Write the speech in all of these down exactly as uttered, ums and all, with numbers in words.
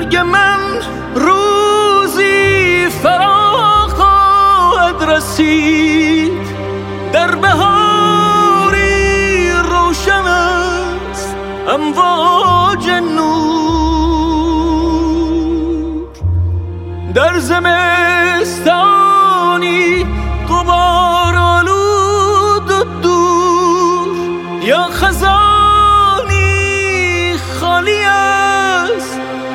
مرگ من روزی فرا خواهد رسید، در بهاری روشن است امواج نور، در زمستانی غبار آلود و دور، یا خزانی خالی از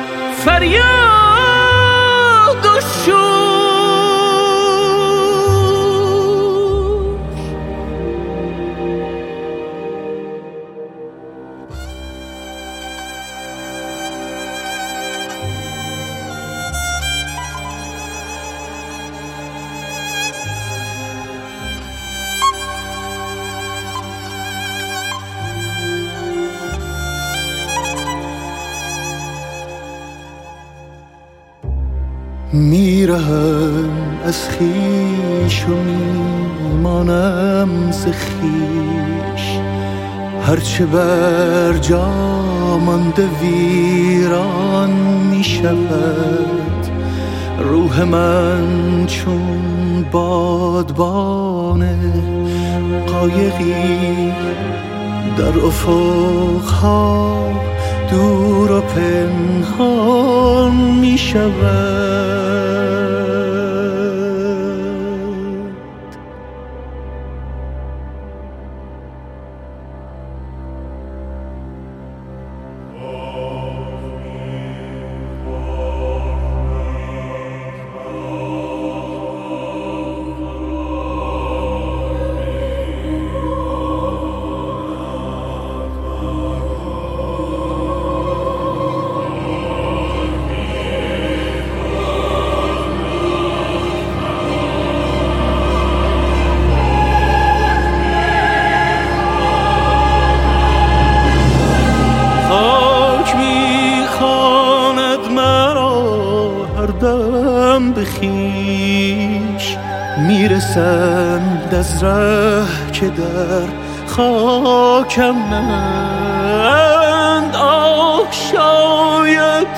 فریاد و شور. میرهم از خویش و میمانم ز خویش، هرچه بر جا مانده ویران میشود. روح من چون بادبان قایقی در افقها دور و پنهان می شود. بخیش میرسند از ره که در خاکم نند. آه شاید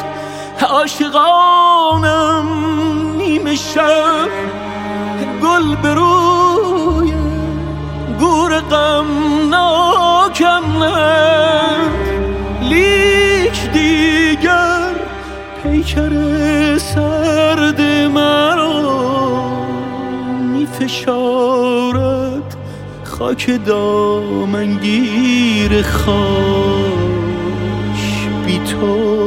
عاشقانم نیمه شب گل به روی گور غمناکم نند، لیک دیگر پیکر سرد مرا می فشارد خاک دامنگیر خاک بی تو.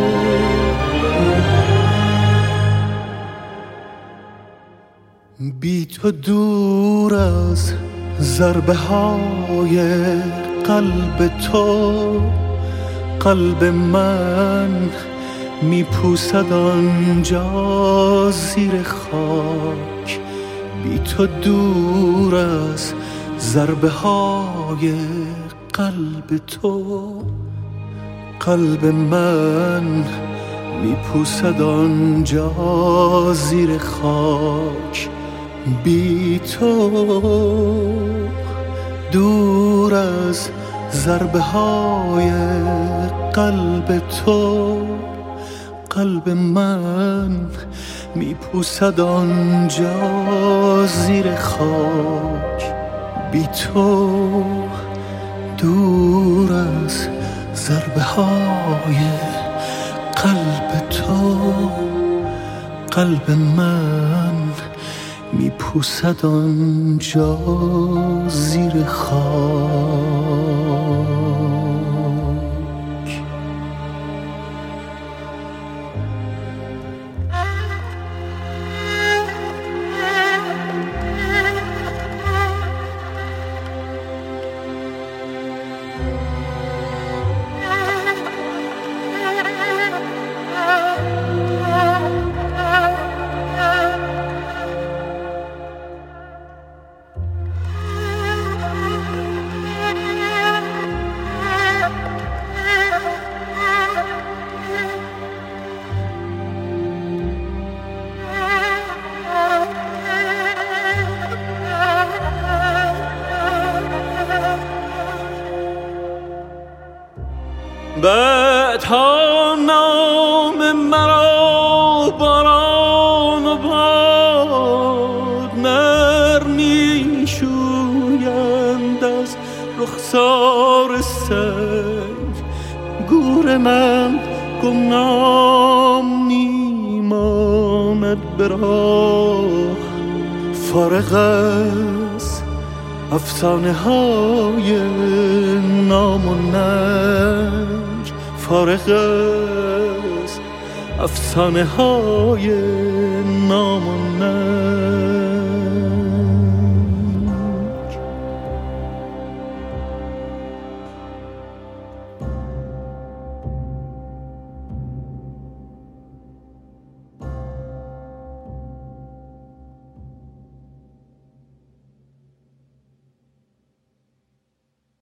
بی تو دور از ضربه های قلب تو، قلب من می پوسد آنجا زیر خاک. بی تو دور از ضربه های قلب تو، قلب من می پوسد آنجا زیر خاک. بی تو دور از ضربه های قلب تو، قلب من می پوسد آنجا زیر خاک. بی تو دور از ضربه های قلب تو، قلب من می پوسد آنجا زیر خاک. به تا نام مرا باران و باد نرمی شویند از رخسار سنگ، گور من گمنام میماند به راه، فارغ از افسانه های نام و ننج، فارغ از افسانه های